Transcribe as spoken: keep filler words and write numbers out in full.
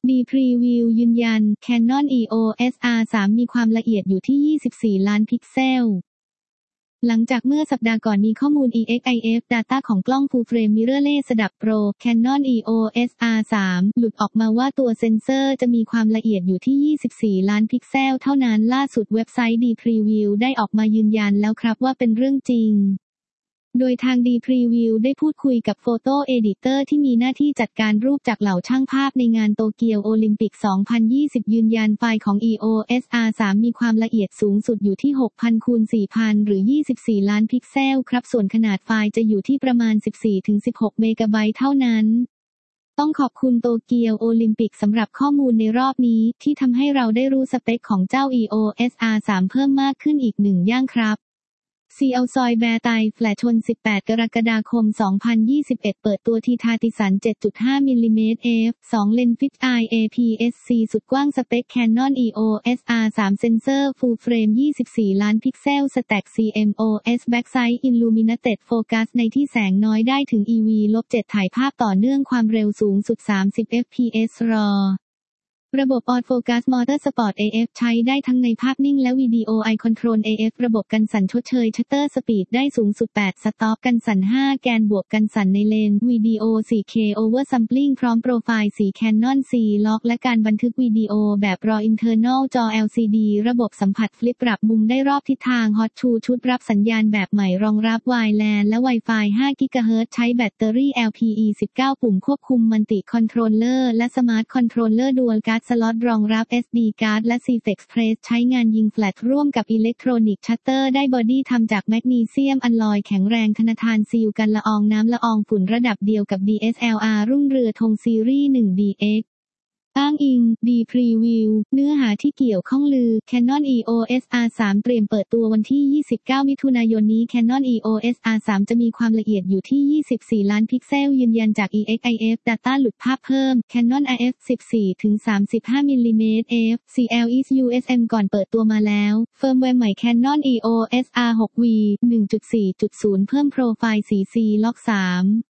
ดี Preview ยืนยัน Canon อี โอ เอส อาร์ สาม มีความละเอียดอยู่ที่ ยี่สิบสี่ ล้านพิกเซลหลังจากเมื่อสัปดาห์ก่อนมีข้อมูล อี เอ็กซ์ ไอ เอฟ Data ของกล้อง Full Frame Mirrorless ระดับโปร Canon อี โอ เอส อาร์ สาม หลุดออกมาว่าตัวเซ็นเซอร์จะมีความละเอียดอยู่ที่ ยี่สิบสี่ ล้านพิกเซลเท่านั้นล่าสุดเว็บไซต์ ดี Preview ได้ออกมายืนยันแล้วครับว่าเป็นเรื่องจริงโดยทาง ดี Preview ได้พูดคุยกับโฟโต้เอดิเตอร์ที่มีหน้าที่จัดการรูปจากเหล่าช่างภาพในงานโตเกียวโอลิมปิก สองพันยี่สิบ ยืนยันไฟล์ของ อี โอ เอส อาร์ สาม มีความละเอียดสูงสุดอยู่ที่ หกพัน คูณ สี่พัน หรือ ยี่สิบสี่ ล้านพิกเซลครับส่วนขนาดไฟล์จะอยู่ที่ประมาณ สิบสี่ถึงสิบหก เมกะไบต์เท่านั้นต้องขอบคุณโตเกียวโอลิมปิกสำหรับข้อมูลในรอบนี้ที่ทำให้เราได้รู้สเปคของเจ้า อี โอ เอส อาร์ สาม เพิ่มมากขึ้นอีกหนึ่งย่างครับซีเอาซอยแบร์ไตแฟลชชนสิบแปดกรกฎาคมสองพันยี่สิบเอ็ดเปิดตัวทีทาติสัน เจ็ดจุดห้า มิลลิเมตร เอฟ สอง เลนส์ฟิชไอ เอ พี เอส ซี สุดกว้างสเปค Canon อี โอ เอส อาร์ สาม เซนเซอร์ Full Frame ยี่สิบสี่ ล้านพิกเซล Stack ซี เอ็ม โอ เอส Backside Illuminated Focus ในที่แสงน้อยได้ถึง อี วี เจ็ด ถ่ายภาพต่อเนื่องความเร็วสูงสุด สามสิบ เอฟ พี เอส รอระบบ Auto Focus Motorsport เอ เอฟ ใช้ได้ทั้งในภาพนิ่งและวิดีโอ Eye Control เอ เอฟ ระบบกันสั่นชดเชย Shutter Speed ได้สูงสุด แปด สต็อปกันสั่น ห้า แกนบวกกันสั่นในเลนวิดีโอ โฟร์เค Oversampling พร้อมโปรไฟล์สี Canon C-Log และการบันทึกวิดีโอแบบ RAW Internal จอ แอล ซี ดี ระบบสัมผัสฟลิปปรับมุมได้รอบทิศทาง Hot to ชุดรับสัญญาณแบบใหม่รองรับ Wi-LAN และ Wi-Fi ห้า กิกะเฮิรตซ์ ใช้แบตเตอรี่ แอล พี อี สิบเก้า ปุ่มควบคุม Multi Controller และ Smart Controller Dual Card Slot รองรับ เอส ดี Card และ ซี เอฟ Express ใช้งานยิงแฟลชร่วมกับอิเล็กทรอนิกส์ชัตเตอร์ได้บอดี้ทำจากแมกนีเซียมอลลอยแข็งแรงทนทานซีลกันละอองน้ำละอองฝุ่นระดับเดียวกับ ดี เอส แอล อาร์ รุ่งเรือธงซีรีส์ หนึ่ง ดี เอ็กซ์ อ้างอิง ดี Preview เนื้อหาที่เกี่ยวข้องลือ Canon อี โอ เอส อาร์ สาม เตรียมเปิดตัววันที่ ยี่สิบเก้า มิถุนายนนี้ Canon อี โอ เอส อาร์ สาม จะมีความละเอียดอยู่ที่ ยี่สิบสี่ ล้านพิกเซลยืนยันจาก อี เอ็กซ์ ไอ เอฟ Data หลุดภาพเพิ่ม Canon อาร์ เอฟ สิบสี่ถึงสามสิบห้า มิลลิเมตร เอฟ ซี แอล อี ยู เอส เอ็ม ก่อนเปิดตัวมาแล้วเฟิร์มแวร์ใหม่ Canon อี โอ เอส อาร์ หก วี หนึ่งจุดสี่จุดศูนย์ เพิ่มโปรไฟล์สี C-Log สาม